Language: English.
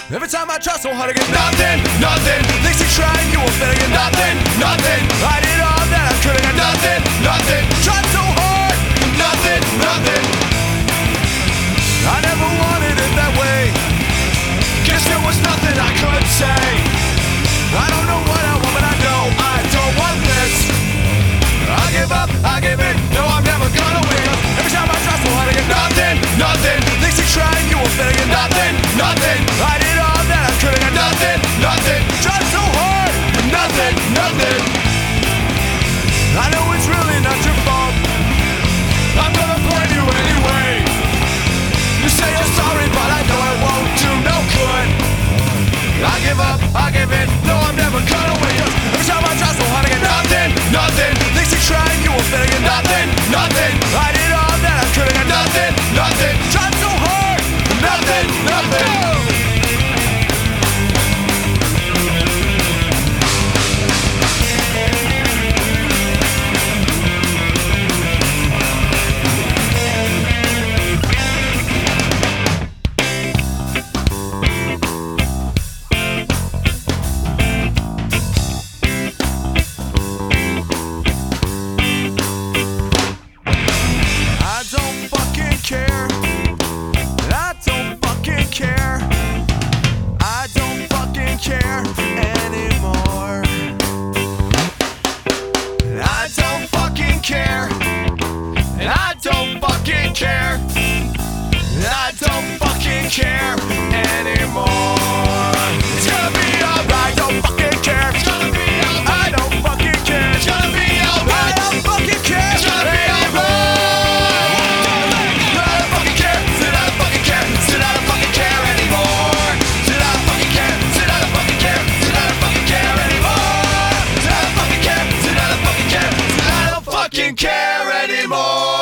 Every time I try so hard to get nothing, nothing. Things you try and you won't fail again. Nothing, nothing. I did all that I could and got nothing, nothing. Tried so hard, nothing, nothing. I never wanted it that way. Guess there was nothing I could say. I don't know what I want, but I know I don't want this. I give up, I give in. No, I'm never gonna win. Every time I try so hard to get nothing, nothing. Things you try and you won't fail again. Nothing, nothing. I did all that I could and got nothing, nothing. Tried so hard, but nothing, nothing. I know it's really not your fault. I'm gonna blame you anyway. You say you're sorry, but I know it won't do no good. I give up, I give in. No, I'm never gonna win. Every time I try so hard to get nothing, nothing. Things you try and you won't fail again. Nothing, nothing. I did all that I could and got nothing, nothing. Tried so hard, but nothing, nothing. Care anymore. It's gonna be alright. Don't fucking care. It's gonna be alright. I don't fucking care. It's gonna be alright. I don't fucking care. It's gonna be alright. I don't fucking care. Said I don't fucking care. Said I don't fucking care anymore. Said I don't fucking care. Said I don't fucking care. Said I don't fucking care anymore. Said I don't fucking care. Said I don't fucking care. Said I don't fucking care anymore.